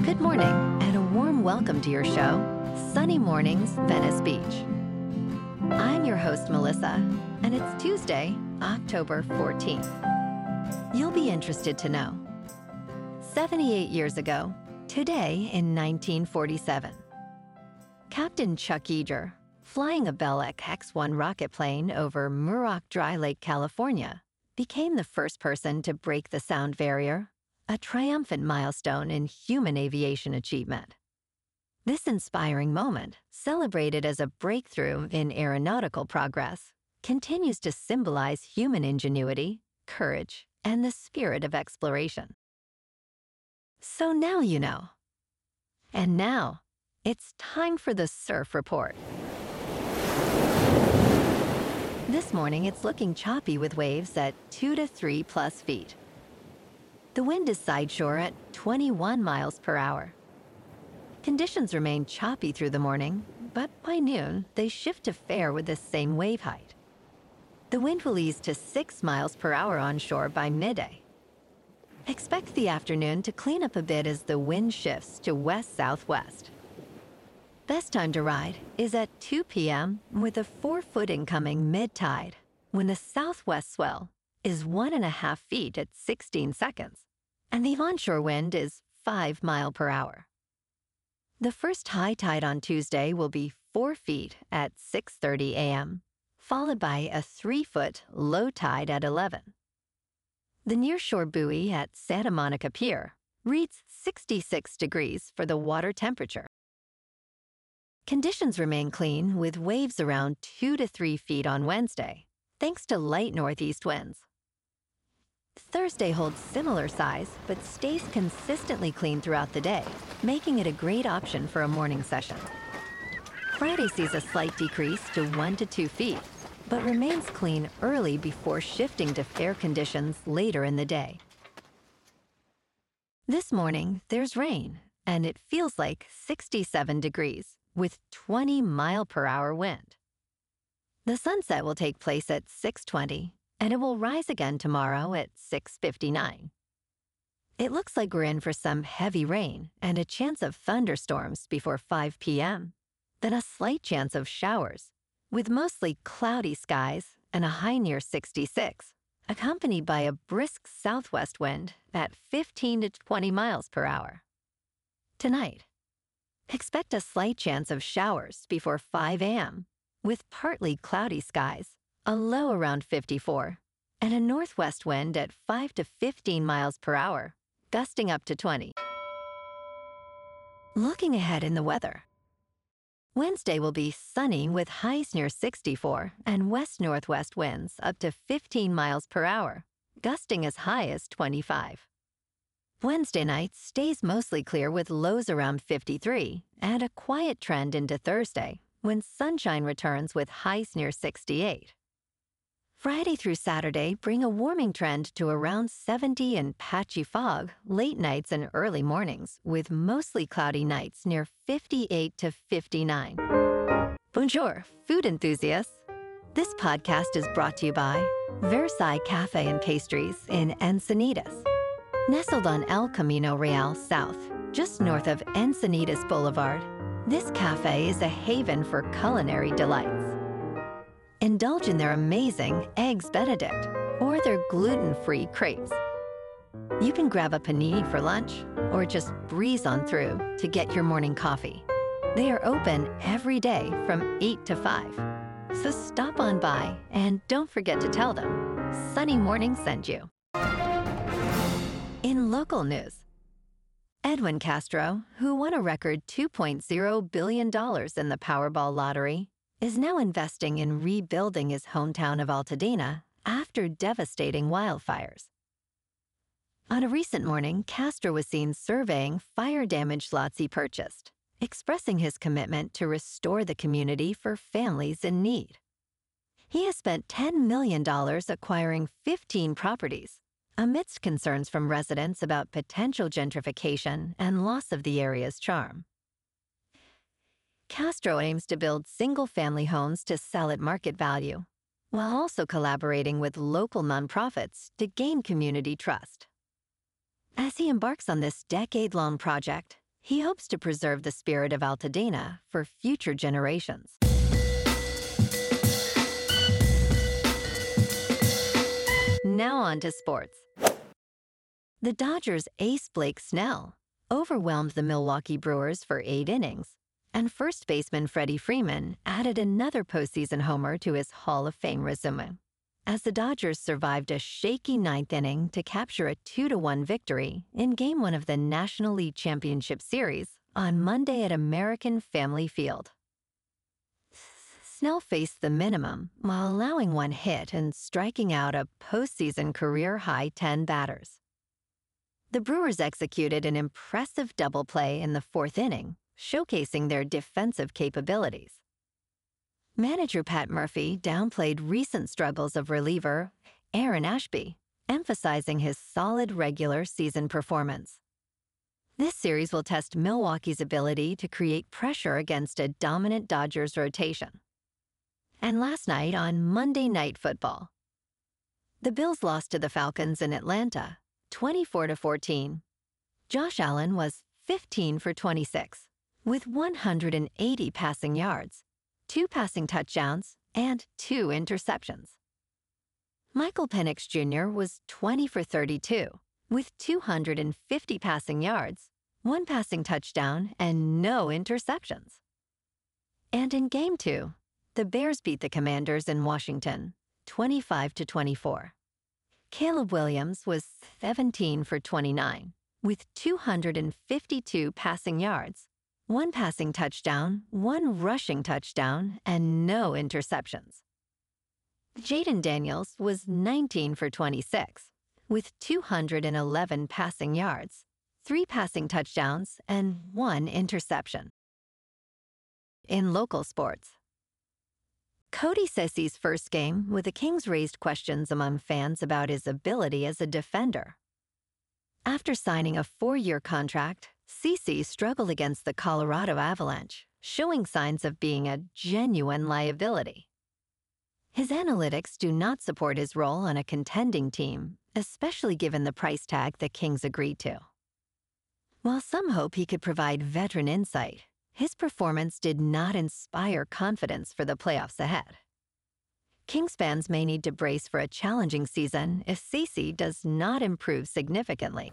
Good morning, and a warm welcome to your show, Sunny Mornings, Venice Beach. I'm your host, Melissa, and it's Tuesday, October 14th. You'll be interested to know. 78 years ago, today in 1947, Captain Chuck Yeager, flying a Bell X-1 rocket plane over Muroc Dry Lake, California, became the first person to break the sound barrier, a triumphant milestone in human aviation achievement. This inspiring moment, celebrated as a breakthrough in aeronautical progress, continues to symbolize human ingenuity, courage, and the spirit of exploration. So now you know. And now, it's time for the Surf Report. This morning, it's looking choppy with waves at 2 to 3 plus feet. The wind is sideshore at 21 miles per hour. Conditions remain choppy through the morning, but by noon, they shift to fair with the same wave height. The wind will ease to 6 miles per hour onshore by midday. Expect the afternoon to clean up a bit as the wind shifts to west-southwest. Best time to ride is at 2 p.m. with a 4-foot incoming mid-tide, when the southwest swell is 1.5 feet at 16 seconds, and the onshore wind is 5 miles per hour. The first high tide on Tuesday will be 4 feet at 6:30 a.m., followed by a 3-foot low tide at 11. The nearshore buoy at Santa Monica Pier reads 66 degrees for the water temperature. Conditions remain clean with waves around 2 to 3 feet on Wednesday, thanks to light northeast winds. Thursday holds similar size, but stays consistently clean throughout the day, making it a great option for a morning session. Friday sees a slight decrease to 1 to 2 feet, but remains clean early before shifting to fair conditions later in the day. This morning, there's rain, and it feels like 67 degrees, with 20 mile per hour wind. The sunset will take place at 6:20, and it will rise again tomorrow at 6:59. It looks like we're in for some heavy rain and a chance of thunderstorms before 5 p.m., then a slight chance of showers, with mostly cloudy skies and a high near 66, accompanied by a brisk southwest wind at 15 to 20 miles per hour. Tonight, expect a slight chance of showers before 5 a.m., with partly cloudy skies, a low around 54, and a northwest wind at 5 to 15 miles per hour, gusting up to 20. Looking ahead in the weather. Wednesday will be sunny with highs near 64 and west-northwest winds up to 15 miles per hour, gusting as high as 25. Wednesday night stays mostly clear with lows around 53 and a quiet trend into Thursday, when sunshine returns with highs near 68. Friday through Saturday bring a warming trend to around 70 and patchy fog late nights and early mornings, with mostly cloudy nights near 58 to 59. Bonjour, food enthusiasts. This podcast is brought to you by Versailles Cafe and Pastries in Encinitas. Nestled on El Camino Real South, just north of Encinitas Boulevard, this cafe is a haven for culinary delights. Indulge in their amazing Eggs Benedict or their gluten-free crepes. You can grab a panini for lunch or just breeze on through to get your morning coffee. They are open every day from 8 to 5. So stop on by and don't forget to tell them Sunny Morning sent you. In local news, Edwin Castro, who won a record $2.0 billion in the Powerball lottery, is now investing in rebuilding his hometown of Altadena after devastating wildfires. On a recent morning, Castro was seen surveying fire-damaged lots he purchased, expressing his commitment to restore the community for families in need. He has spent $10 million acquiring 15 properties, amidst concerns from residents about potential gentrification and loss of the area's charm. Castro aims to build single-family homes to sell at market value, while also collaborating with local nonprofits to gain community trust. As he embarks on this decade-long project, He hopes to preserve the spirit of Altadena for future generations. Now on to sports. The Dodgers' ace Blake Snell overwhelmed the Milwaukee Brewers for 8 innings, and first baseman Freddie Freeman added another postseason homer to his Hall of Fame resume, as the Dodgers survived a shaky 9th inning to capture a 2-1 victory in Game 1 of the National League Championship Series on Monday at American Family Field. Snell faced the minimum while allowing 1 hit and striking out a postseason career-high 10 batters. The Brewers executed an impressive double play in the 4th inning, showcasing their defensive capabilities. Manager Pat Murphy downplayed recent struggles of reliever Aaron Ashby, emphasizing his solid regular season performance. This series will test Milwaukee's ability to create pressure against a dominant Dodgers rotation. And last night on Monday Night Football, the Bills lost to the Falcons in Atlanta, 24-14. Josh Allen was 15 for 26, with 180 passing yards, 2 passing touchdowns, and 2 interceptions. Michael Penix Jr. was 20 for 32, with 250 passing yards, 1 passing touchdown, and no interceptions. And in Game 2, the Bears beat the Commanders in Washington, 25-24. Caleb Williams was 17 for 29, with 252 passing yards, 1 passing touchdown, 1 rushing touchdown, and no interceptions. Jaden Daniels was 19 for 26, with 211 passing yards, 3 passing touchdowns, and 1 interception. In local sports, Cody Ceci's first game with the Kings raised questions among fans about his ability as a defender. After signing a 4-year contract, Ceci struggled against the Colorado Avalanche, showing signs of being a genuine liability. His analytics do not support his role on a contending team, especially given the price tag the Kings agreed to. While some hope he could provide veteran insight, his performance did not inspire confidence for the playoffs ahead. Kings fans may need to brace for a challenging season if Ceci does not improve significantly.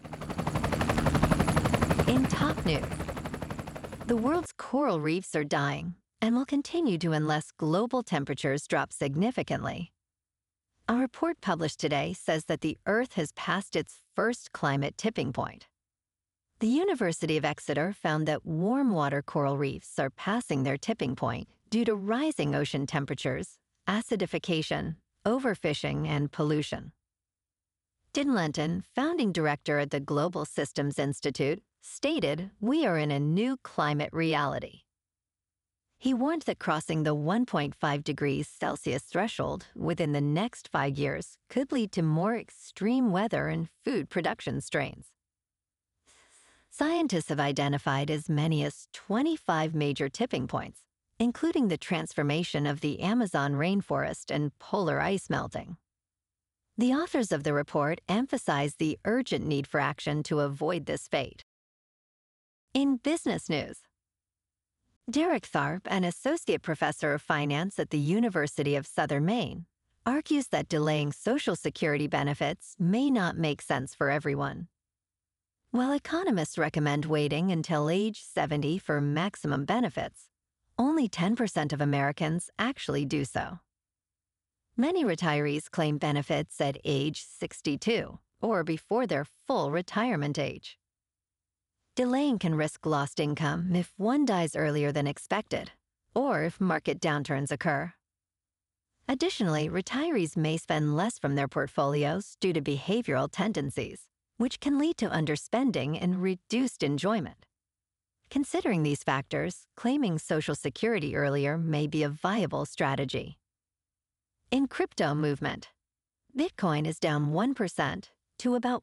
In top news, the world's coral reefs are dying and will continue to unless global temperatures drop significantly. A report published today says that the Earth has passed its first climate tipping point. The University of Exeter found that warm water coral reefs are passing their tipping point due to rising ocean temperatures, acidification, overfishing, and pollution. Din Lenton, founding director at the Global Systems Institute, stated, "We are in a new climate reality." He warned that crossing the 1.5 degrees Celsius threshold within the next 5 years could lead to more extreme weather and food production strains. Scientists have identified as many as 25 major tipping points, including the transformation of the Amazon rainforest and polar ice melting. The authors of the report emphasize the urgent need for action to avoid this fate. In business news, Derek Tharp, an associate professor of finance at the University of Southern Maine, argues that delaying Social Security benefits may not make sense for everyone. While economists recommend waiting until age 70 for maximum benefits, only 10% of Americans actually do so. Many retirees claim benefits at age 62 or before their full retirement age. Delaying can risk lost income if one dies earlier than expected, or if market downturns occur. Additionally, retirees may spend less from their portfolios due to behavioral tendencies, which can lead to underspending and reduced enjoyment. Considering these factors, claiming Social Security earlier may be a viable strategy. In crypto movement, Bitcoin is down 1% to about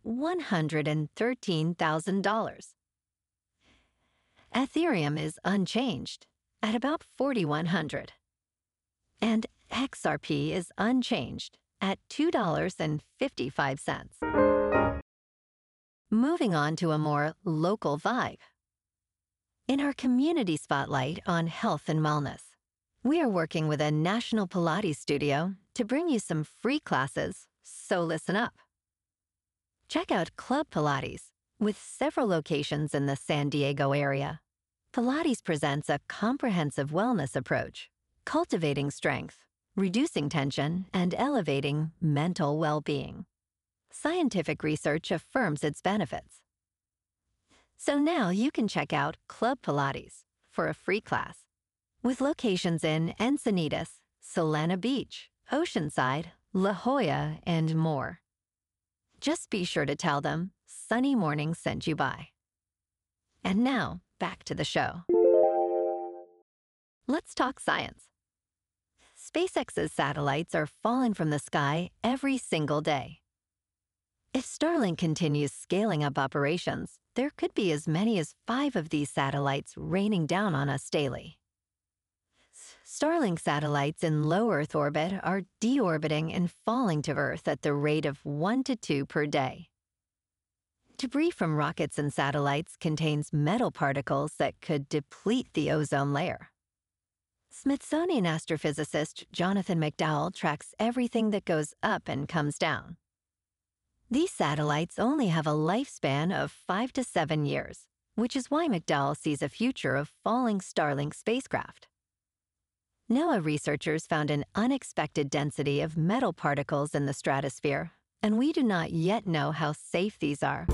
$113,000. Ethereum is unchanged at about 4,100. And XRP is unchanged at $2.55. Moving on to a more local vibe. In our community spotlight on health and wellness, we are working with a national Pilates studio to bring you some free classes, so listen up. Check out Club Pilates, with several locations in the San Diego area. Pilates presents a comprehensive wellness approach, cultivating strength, reducing tension, and elevating mental well-being. Scientific research affirms its benefits. So now you can check out Club Pilates for a free class, with locations in Encinitas, Solana Beach, Oceanside, La Jolla, and more. Just be sure to tell them Sunny Morning sent you by. And now, back to the show. Let's talk science. SpaceX's satellites are falling from the sky every single day. If Starlink continues scaling up operations, there could be as many as 5 of these satellites raining down on us daily. Starlink satellites in low Earth orbit are deorbiting and falling to Earth at the rate of 1 to 2 per day. Debris from rockets and satellites contains metal particles that could deplete the ozone layer. Smithsonian astrophysicist Jonathan McDowell tracks everything that goes up and comes down. These satellites only have a lifespan of 5 to 7 years, which is why McDowell sees a future of falling Starlink spacecraft. NOAA researchers found an unexpected density of metal particles in the stratosphere, and we do not yet know how safe these are.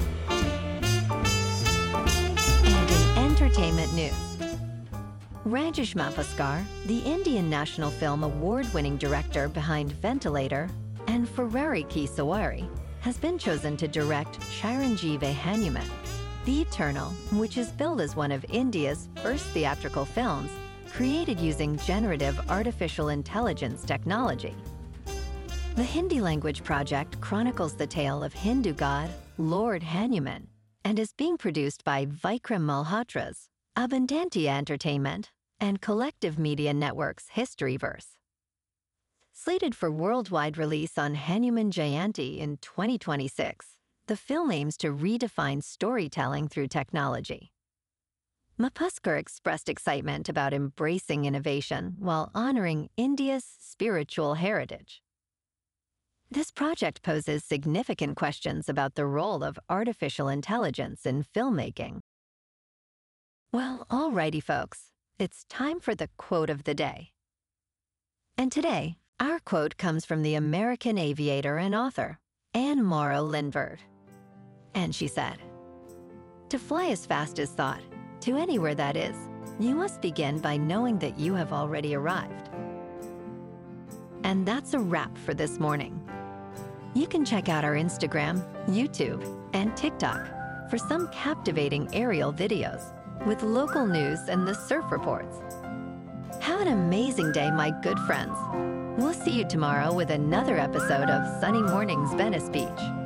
And in entertainment news, Rajesh Mapaskar, the Indian National Film Award-winning director behind Ventilator, and Ferrari Ki Sawari, has been chosen to direct Chiranjeevi Hanuman, The Eternal, which is billed as one of India's first theatrical films created using generative artificial intelligence technology. The Hindi language project chronicles the tale of Hindu god Lord Hanuman and is being produced by Vikram Malhotra's Abundantia Entertainment and Collective Media Network's Historyverse. Slated for worldwide release on Hanuman Jayanti in 2026, the film aims to redefine storytelling through technology. Mapaskar expressed excitement about embracing innovation while honoring India's spiritual heritage. This project poses significant questions about the role of artificial intelligence in filmmaking. Well, alrighty, folks, it's time for the quote of the day. And today, our quote comes from the American aviator and author, Anne Morrow Lindbergh. And she said, "To fly as fast as thought, to anywhere that is, you must begin by knowing that you have already arrived." And that's a wrap for this morning. You can check out our Instagram, YouTube, and TikTok for some captivating aerial videos with local news and the surf reports. Have an amazing day, my good friends. We'll see you tomorrow with another episode of Sunny Mornings Venice Beach.